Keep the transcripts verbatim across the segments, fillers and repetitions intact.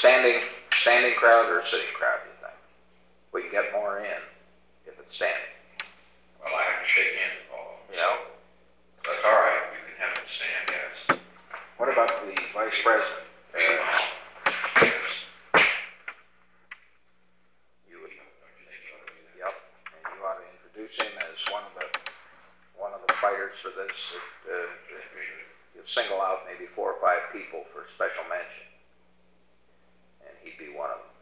standing, standing crowd or sitting crowd, do you think? We can get more in if it's standing. Well, I have to shake hands with all of them. You know? That's all right. We can have them stand, yes. What about the vice president? Uh, Yes. you would, Don't you think you ought to do that? yep, and you ought to introduce him as one of the one of the fighters for this. Uh, you single out maybe four or five people for special mention, and he'd be one of them.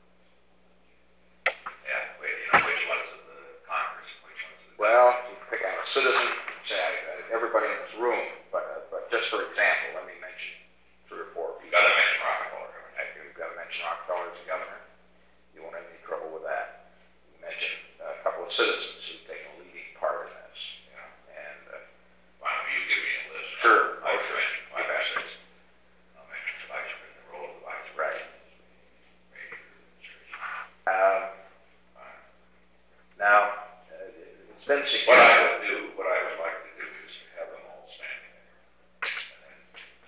Yeah, wait, you know, which ones of the Congress, which ones of the... Well, you pick out a citizen, say uh, everybody in this room, but uh, but just for example, let me mention three or four You've people. got to mention Rockefeller. Heck, you've got to mention Rockefeller as a governor. You won't have any trouble with that. You mention a couple of citizens who've taken a leading part in this. Yeah. And uh, Why don't you give me a list? Sure. I'll Okay. mention five Okay. or six. I'll mention the vice president, the role of the vice Right. president. Major administration. um, Fine. now, uh, it's been What suggested. I would do, what I would like to do is to have them all standing there. And then,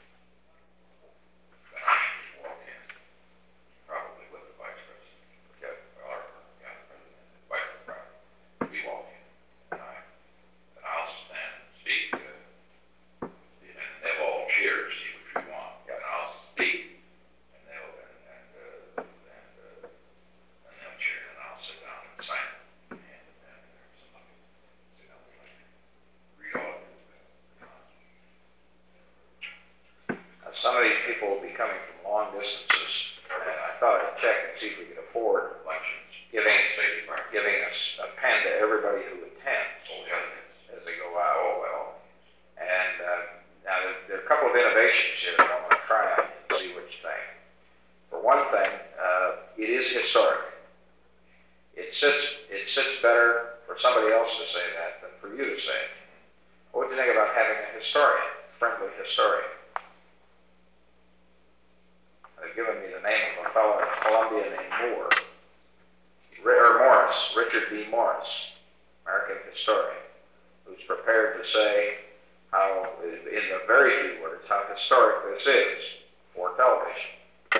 then I should just walk in, probably with the vice president. Okay. Or, yeah, the president, and vice president. We walk in, and I, and I'll stand and speak, uh, and they'll all cheer to see which we want. Yeah. And I'll speak, and they'll, and, and, uh, and, uh, and they'll cheer, and I'll sit down and sign it. And, and there's somebody, sit down and like, read all of it. Uh, some of these people will be coming from long distances, and I thought I'd check and see if we could afford Elections, giving safety department. giving us a pen to everybody who attends Oh, yeah, as they go out. oh, well, And uh, now there, there are a couple of innovations here that I want to try on and see what you think. For one thing, uh, it is historic. It sits it sits better for somebody else to say that than for you to say it. What do you think about having a historian, friendly historian? They've given me the name of a fellow in Columbia named Moore, Ri- or Morris, Richard B. Morris, American historian, who's prepared to say how, in the very few words, how historic this is for television.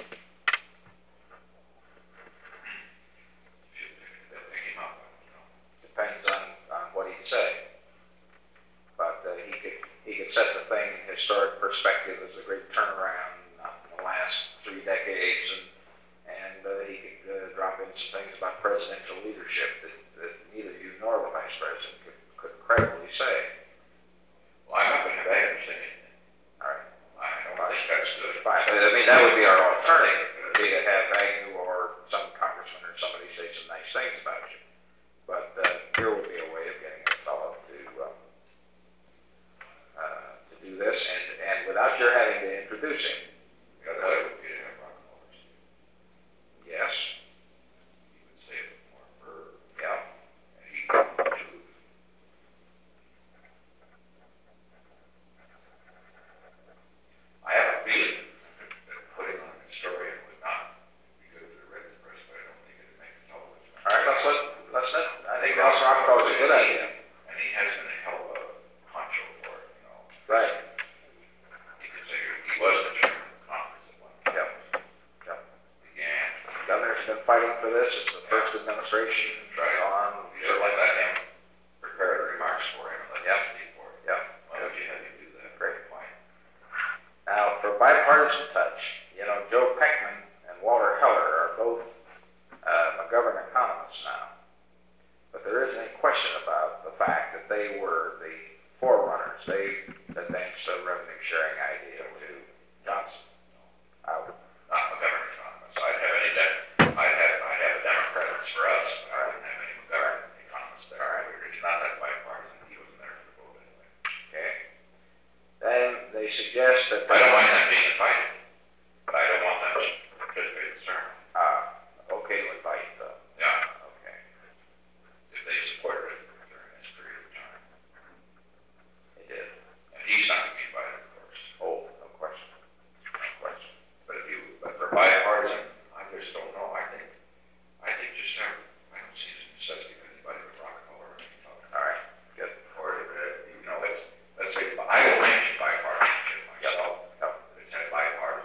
they'll pick him up, you know. Depends on, on what he'd say. But uh, he could he could set the thing in historic perspective as a great turnaround uh, in the last three decades, and and uh, he could uh, drop in some things about presidential leadership that, that neither you nor the vice president could, could credibly say. Well, I'm not going to have Agnew say anything. All right, I don't think that's good. fine. I mean, that would be our alternative, would be to have Agnew or some congressman or somebody say some nice things about you. But uh, here would be a way of getting a fellow to uh, uh, to do this, and, and without your having to introduce him. The other way would be to have Rockefeller speak. Yes, He would say it more verb, yeah, and he could choose. I have a feeling that putting on a historian would not be good for the Red Press, but I don't think it'd make the television. all right, let's let, let's let, I think Nelson Rockefeller's a good idea. And he has been a hell of a honcho for it, you know. Right, He could say he was the chairman of Congress at one time. yep, yep. Began. The governor's been fighting for this, it's the first administration Right. on, You sure should like let that. him prepare the remarks for him and let him speak for it. Yep. Why don't you have him do that? Great. Fine. Now, for bipartisan touch, you know, Joe Peckman and Walter Heller are both uh, McGovern economists now. But there isn't any question about the fact that they were the forerunners. They advanced a revenue sharing idea to Johnson. Uh, Not McGovern economists. I'd have any, de- I'd have, I'd have a Democrat for us, but I wouldn't have any McGovern economists there. All right. It's not that bipartisan. He wasn't there for the vote anyway. okay. Then they suggest that I don't mind them being invited, but I don't want them to participate in the sermon. Uh, okay to invite though. Yeah, Okay. if they supported it during this period of time. They did. And he's not going to be invited, of course. Oh, no question. No question. But if you, but for bipartisan, I just don't know. I think, I think just have, I don't see the necessity of anybody but Rockefeller or anything. All right. Good. Or, uh, you know, let's, let's say, I will mention bipartisanship myself. Yep. It's had bipartisan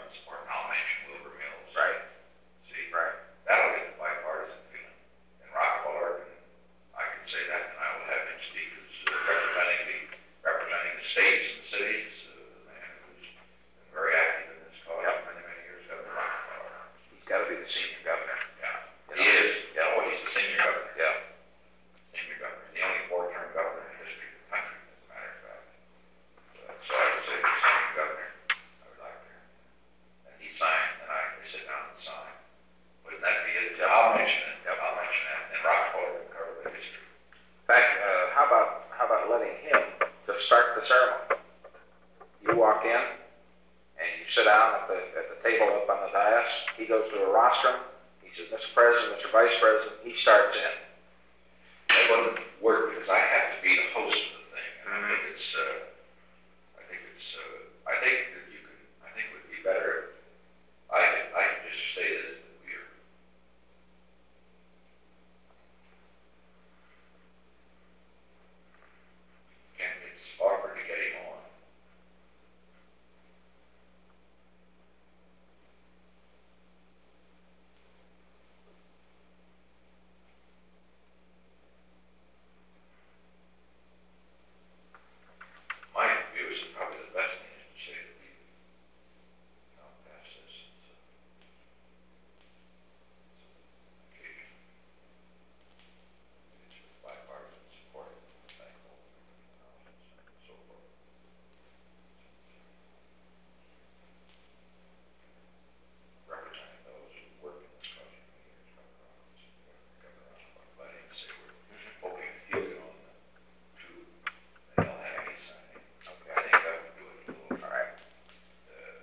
sit down at the, at the table up on the dais. He goes to a rostrum. He says, Mister President, Mister Vice President, he starts in. That wouldn't work because I have to be the host of the thing. And I think it's, uh, I think it's, uh, I think that you can, I think it would be better if I could, I could just say this, that we're, and it's awkward to get him on. My view is that probably the best thing is to say that we come past this. It's a- occasion. It's with bipartisan support, thankful, and so forth. Representing those who work in this country for years, Governor Rollins, Governor Letting say we're hoping that he'll get on the two, and they'll have me sign it. Okay, I think that would do it a little. All right. Uh,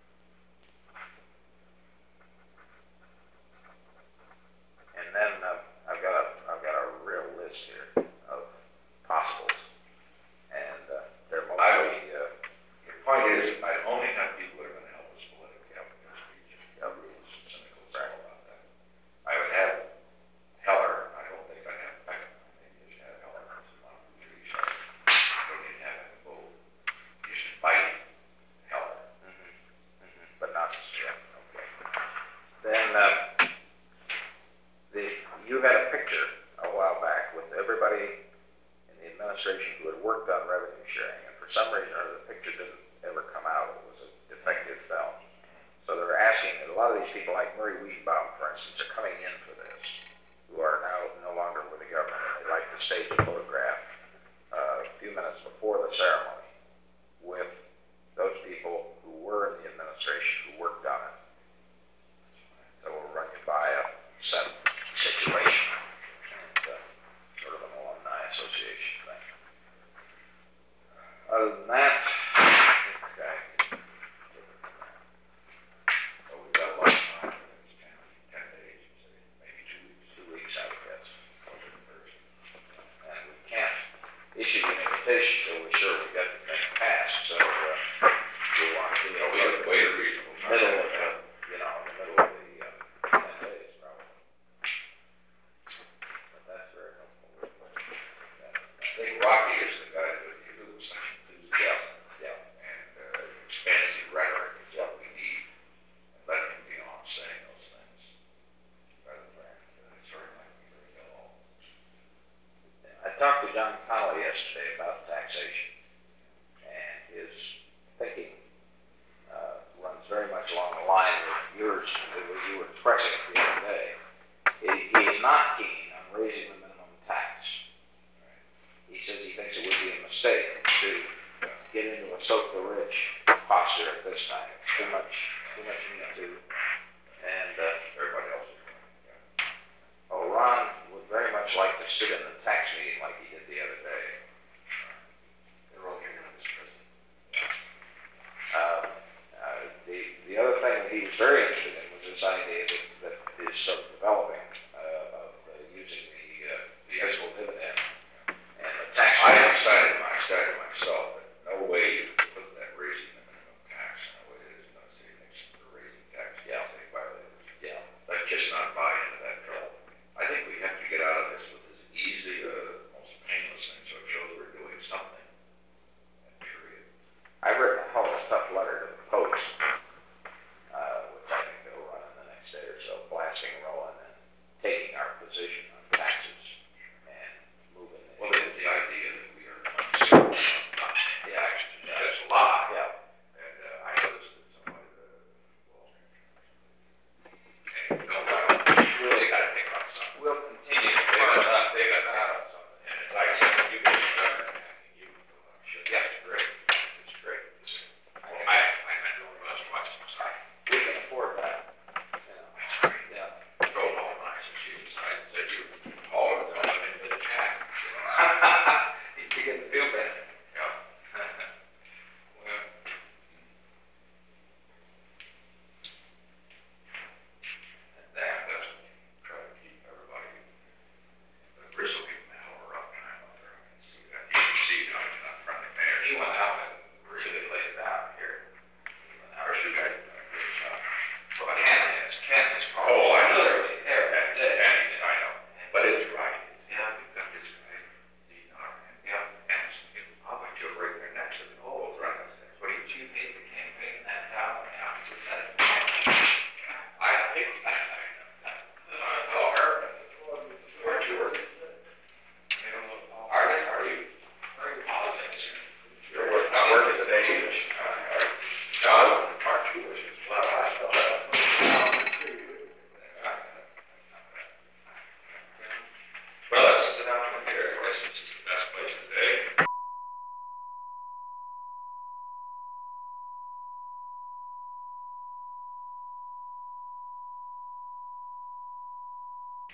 And then uh, I've got a, I've got a real list here of possibles, and uh, they're I would, mostly uh, the point is, I only have people that are gonna help us politically, help us speech, help rules, cynical, it's all about that. I would have Heller, I don't think I'd have Beckman, I think you should have Heller, it's a lot of tree shot. Don't need to have him vote, you should invite Heller. mhm, mhm, but not yeah, okay. Then uh, the you had a picture a while back with everybody in the administration who had worked on revenue sharing, and for some reason or other, the picture didn't ever come out. It was a defective film. So they were asking, a lot of these people, like Murray Wiesenbaum, for instance, are coming in for this, who are now no longer with the government. They like to stage a photograph uh, a few minutes before the ceremony with those people who were in the administration, who worked on it. So we'll run you by a set situation, and uh, sort of an alumni association thing. Other than that, okay. Oh, we've got a lot of time, it's ten, ten days, maybe two weeks. Two weeks, I would guess. And we can't issue an invitation till we're sure we got the thing passed, so uh, we want to be You know, we in have to wait a reasonable time. middle of the, you know, in the middle of the uh, ten days, probably. But that's very helpful. I think Rocky is the guy that you do with such enthusiasm. Yeah. And, uh, fancy rhetoric is what we need, and let him be on saying those things. Rather than, uh, sort of like we very dull. I talked to John Connolly yesterday about taxation, and his thinking uh, runs very much along the line with yours, that what you were expressing the other day. He, he is not keen on raising the minimum tax. He says he thinks it would be a mistake to get into a soak the rich posture at this time. It's too much, too much need to. And uh, Everybody else is doing it, yeah. oh, Ron would very much like to sit in the tax meeting like he did the other day. They're all getting on this president. Um, uh, the, the other thing that he was very interested in was this idea that, that is sort of developing uh, of uh, using the, uh, the fiscal dividend and the tax. I decided, I decided myself that no way you could put that raising the minimum tax in a way that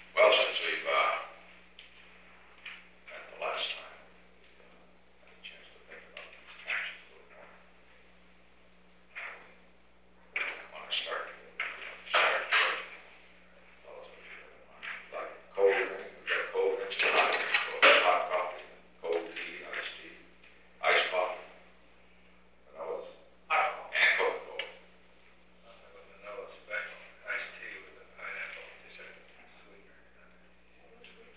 Well, since we've, uh, at the last time, had a chance to think about actions a little more. I want to start, start first. Tell us what you really want. Like cold drink, we got cold drinks, hot drinks, cold- hot coffee, cold tea, iced tea, iced coffee. Vanillas. Hot coffee. And Coca-Cola. Vanilla special, iced tea with a pineapple, they said sweetener.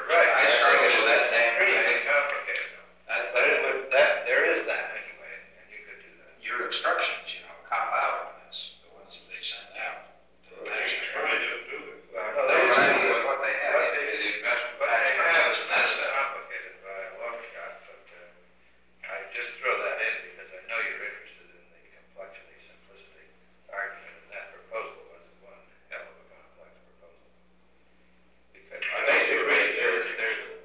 Right, I I struggle think with that's that. pretty complicated. That, But it would, that, there is that anyway, and you could do that. your instructions, you know, cop out on this, the ones that they send out. to the taxpayer. Well, no, They're they- running with what they have. What they, They do best with what they tax have purposes, is and not that's so the- complicated by a long shot, but, uh, I just throw that in because I know you're interested in the complexity, simplicity argument, and that proposal was one hell of a complex proposal. Because I think basically, you're right. there's, there's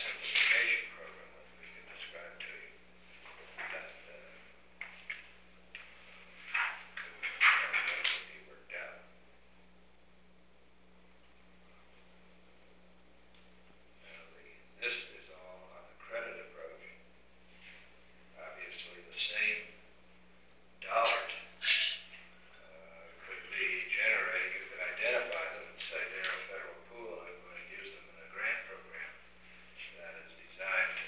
simplification program that we can describe to you. That, uh, that will be worked out. Now, the, this is all on the credit approach. Obviously, the same dollars uh, could be generated. You could identify them and say they're a federal pool, and I'm going to use them in a grant program that is designed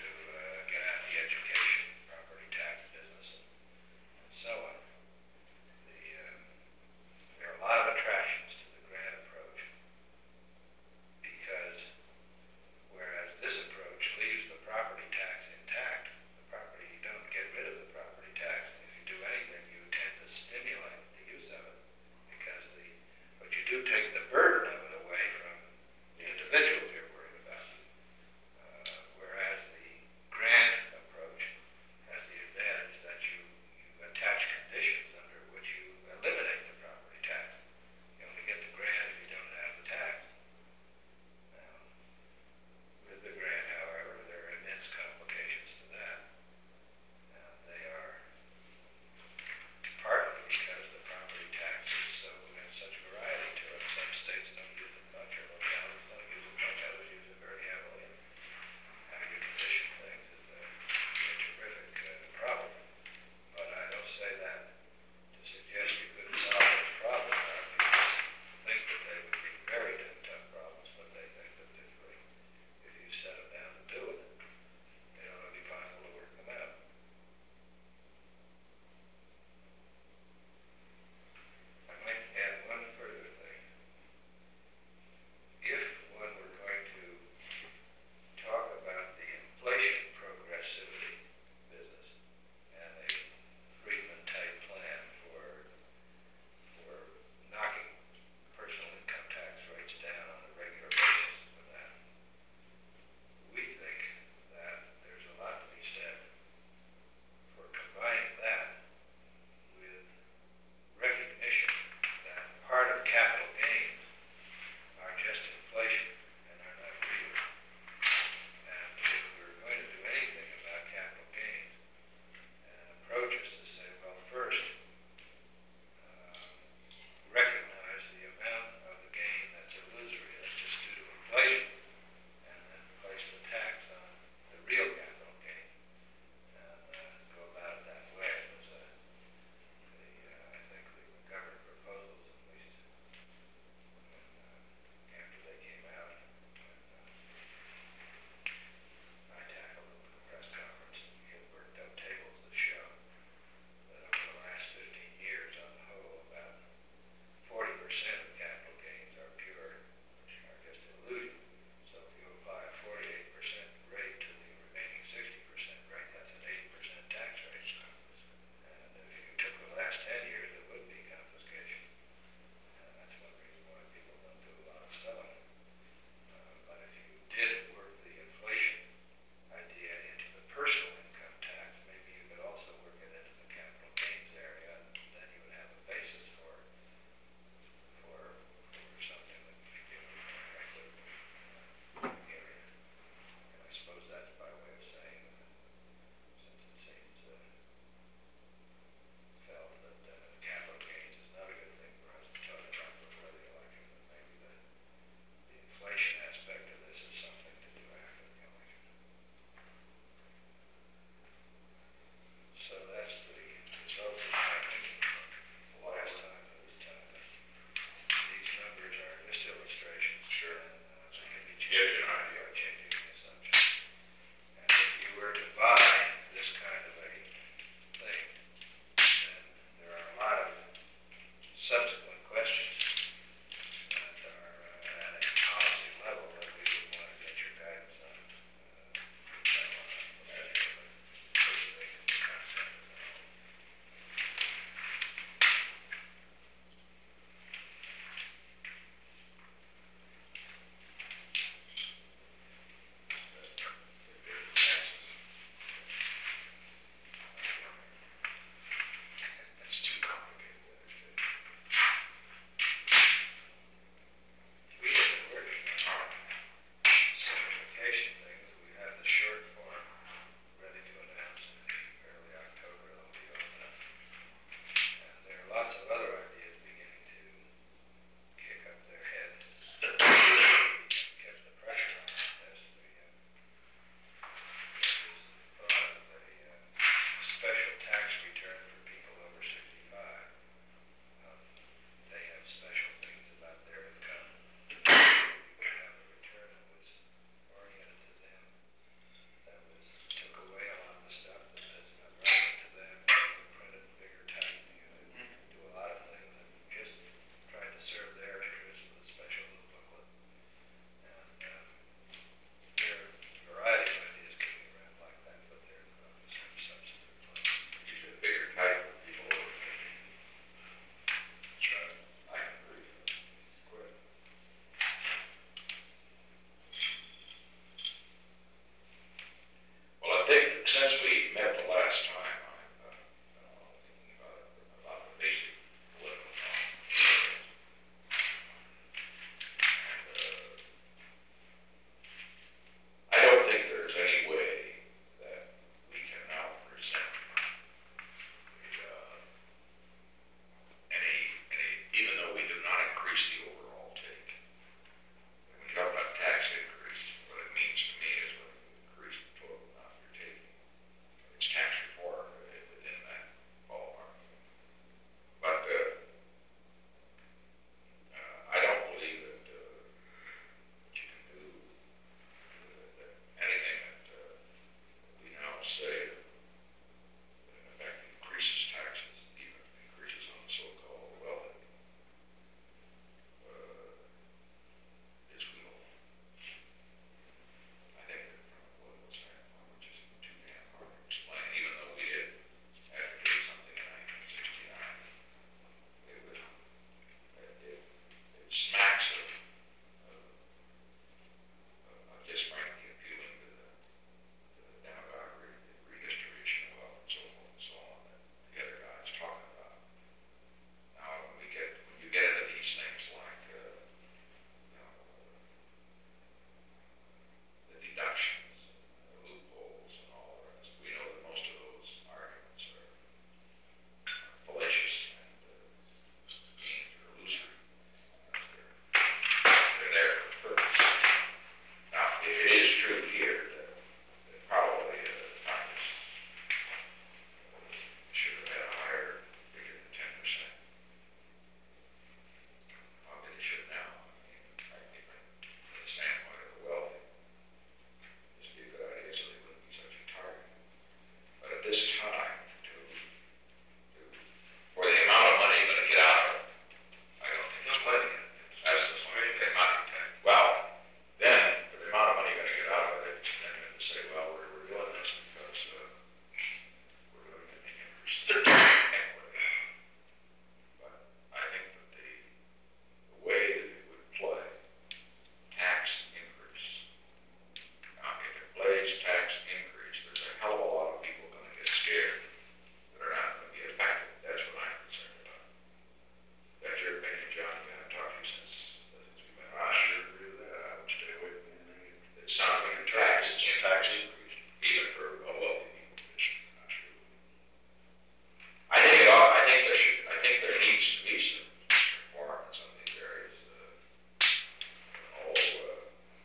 while we're, we're doing this because, uh, we're going to increase the equity. But I think that the, the way that it would play, tax increase. Now, if it plays tax increase, there's a hell of a lot of people going to get scared that are not going to be impacted. That's what I'm concerned about. That's your opinion, John. You haven't talked to you since, since we've been. I sure agree with that. I would stay away from anything. It's not like a tax, it's a tax increase, even for a wealthy people. It's not true. I think it ought, I think there should, I think there needs to be some reform in some of these areas. Uh, all, uh,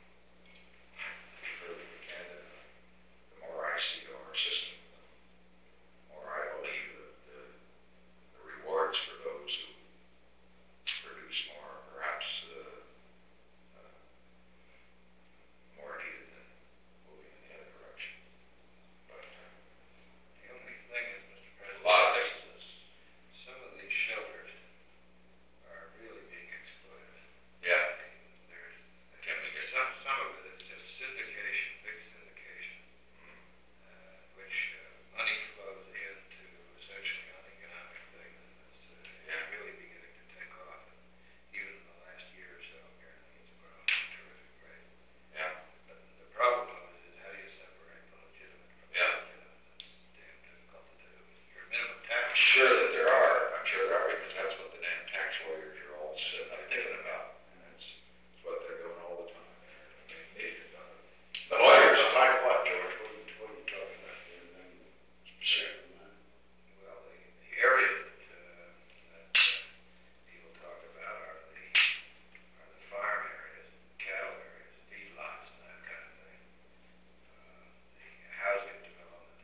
and uh, the more I see of our system, the more I believe that the, the rewards for those who produce more, perhaps uh, uh, more needed than moving in the other direction. But uh, the only thing is, Mister President, a lot of things, some of these shelters are really being exploited. Yeah. There's, can we get some, some of it is just syndication, big syndication, uh, which uh, money flows into essentially uneconomic things. And it's uh, yeah. really beginning to take off. And even in the last year or so, apparently it's grown at a terrific rate. Yeah. But the problem of it is how do you separate the legitimate from the yeah. legitimate? That's damn difficult to do. Your minimum tax. I'm sure that there are. I'm sure there are because that's what the damn tax lawyers are all sitting up thinking about. And that's, that's what they're doing all the time. They're making fun of it. The lawyers, like what, George? What are you, what are you talking about? Anything specific on that? Well, the, the area that, uh, that uh, people talk about are the are the farm areas, cattle areas, feedlots, and that kind of thing. Uh, the housing development,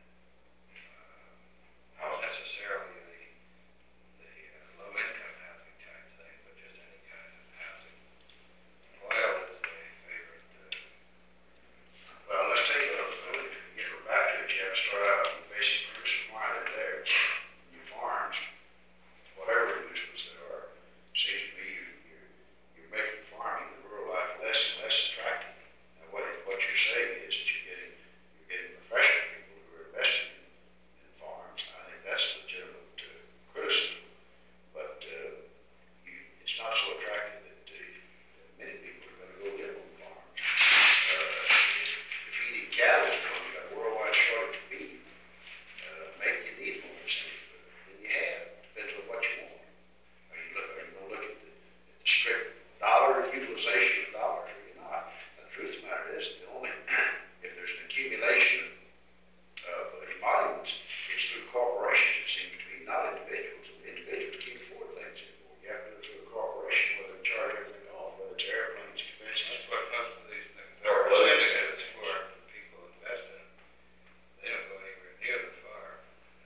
uh, not necessarily the the uh, low-income housing type thing, but just any kind of housing. Oil is a favorite. Uh, well, let's take those. Though. Get back to it. You have to start out with basic producing why they're there. Your farms, whatever inducements there are, seems to me you, you're, you're making farming, the rural life, less and less attractive. And what, what you're saying is that you're getting, you're getting professional people who are investing in, in farms. I think that's legitimate uh, criticism. But uh, you, it's not so attractive that uh, many people are going to go live on farms. Uh, if you eat cattle, you know, you've got a worldwide shortage of beef. Uh, maybe you need more than you have. Depends on what you want. Are you, look, are you going to look at the, at the strict dollar utilization of dollars, or you're not? The truth of the matter is, the only if there's an accumulation of emoluments, it's through corporations, it seems to be, not individuals. Individuals can't afford things anymore. You have to go through a corporation, whether they charge everything off, whether it's airplanes, expenses. That's what most of these things are. Or syndicates for people invest in. They don't go anywhere near the farm.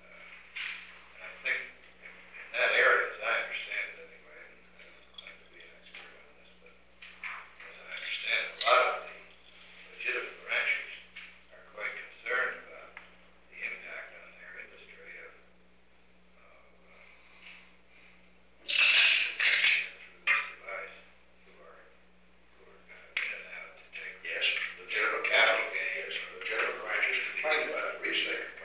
Uh, and I think in, in that area, as I understand it anyway, and I don't claim to be an expert on this, but as I understand it, a lot of the legitimate ranchers are quite concerned about the impact on their industry of, of uh, protection through this device who are, who are kind of in and out to take. Yes, legitimate cattle, yes, legitimate ranchers complain about it. The reason they